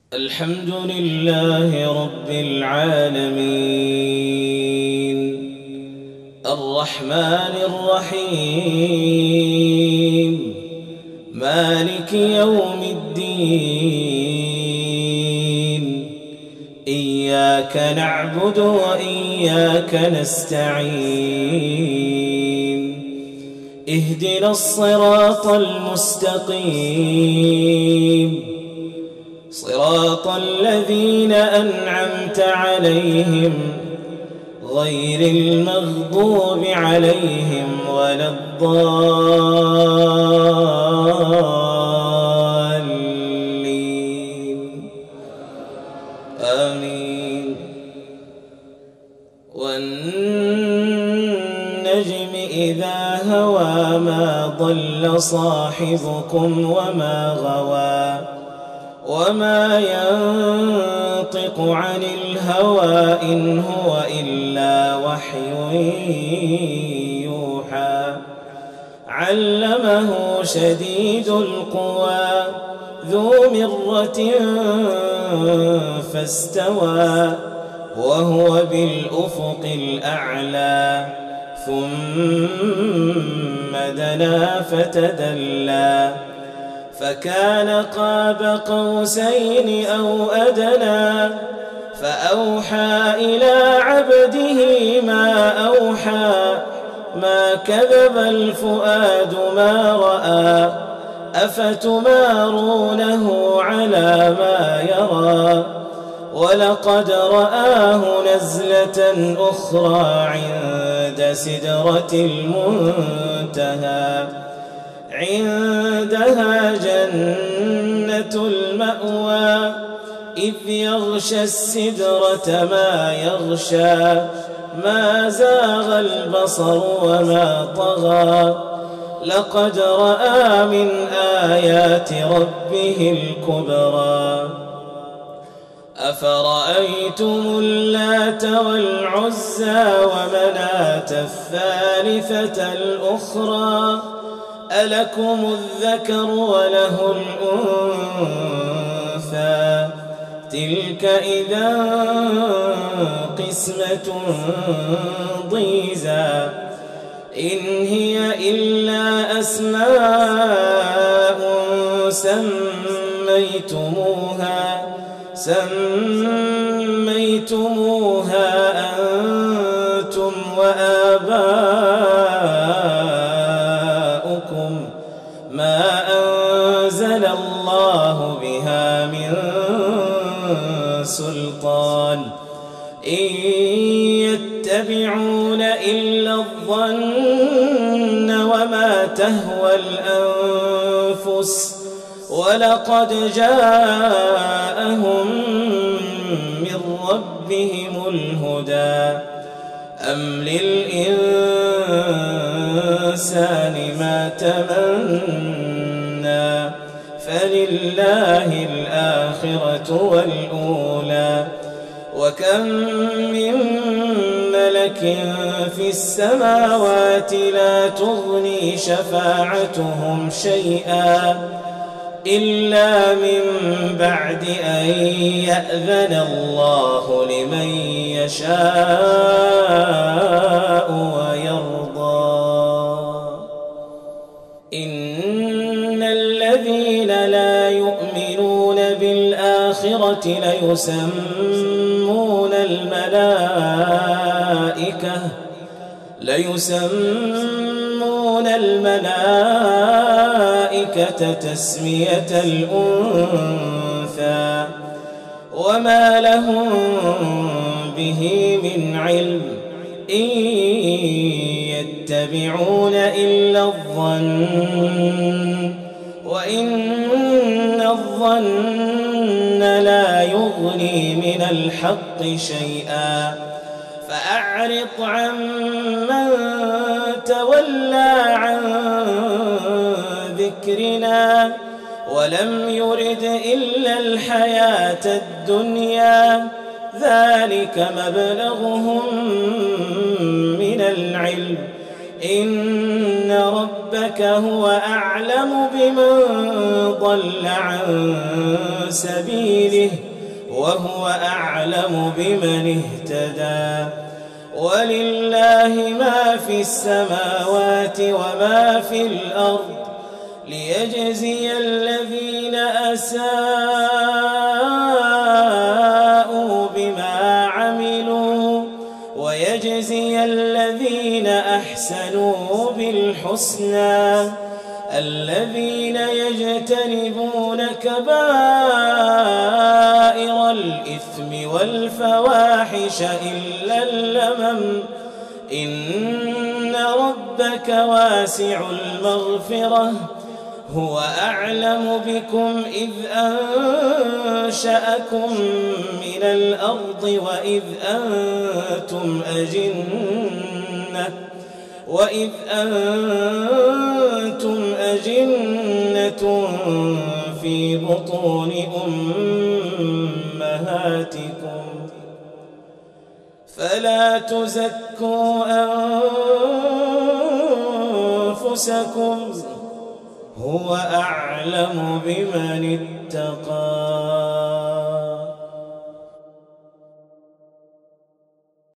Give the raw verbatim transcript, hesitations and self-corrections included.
الحمد لله رب العالمين الرحمن الرحيم مالك يوم الدين إياك نعبد وإياك نستعين اهدنا الصراط المستقيم صراط الذين أنعمت عليهم غير المغضوب عليهم ولا الضالين آمين. والنجم إذا هوى ما ضل صاحبكم وما غوى وما ينطق عن الهوى إن هو إلا وحي يوحى علمه شديد القوى ذو مرة فاستوى وهو بالأفق الأعلى ثم دنا فتدلى فكان قاب قوسين أو أدنى فأوحى إلى عبده ما أوحى ما كذب الفؤاد ما رأى أفتمارونه على ما يرى ولقد رآه نزلة أخرى عند سدرة المنتهى عندها جنة المأوى إذ يغشى السدرة ما يغشى ما زاغ البصر وما طغى لقد رأى من آيات ربه الكبرى أفرأيتم اللات والعزى ومناة الثالثة الأخرى ألكم الذكر وله الأنثى تلك إذا قسمة ضيزى إن هي إلا أسماء سميتموها سميتموها أنتم وآباؤكم ما أنزل الله بها من سلطان إن يتبعون إلا الظن وما تهوى الأنفس ولقد جاءهم من ربهم الهدى أم للإنسان ما تمنى فلله الآخرة والأولى وكم من ملك في السماوات لا تغني شفاعتهم شيئا إلا من بعد أن يأذن الله لمن يشاء ويرضى إن الذين لا يؤمنون بالآخرة ليسمون الملائكة ليسمون الملائكة تسمية الأنثى وما لهم به من علم إن يتبعون إلا الظن وإن الظن لا يغني من الحق شيئا فأعرض عمن تولى عن ذكرنا ولم يرد إلا الحياة الدنيا ذلك مبلغهم من العلم إن ربك هو أعلم بمن ضل عن سبيله وهو أعلم بمن اهتدى ولله ما في السماوات وما في الأرض ليجزي الذين أساءوا بما عملوا ويجزي الذين أحسنوا بالحسنى الذين يجتنبون كبائر الإثم والفواحش إلا اللمم إن ربك واسع المغفرة هو أعلم بكم إذ أنشأكم من الأرض وإذ أنتم أجنة وإذ أنتم أجنة في بطون أمهاتكم فلا تزكوا أنفسكم هو أعلم بمن اتقى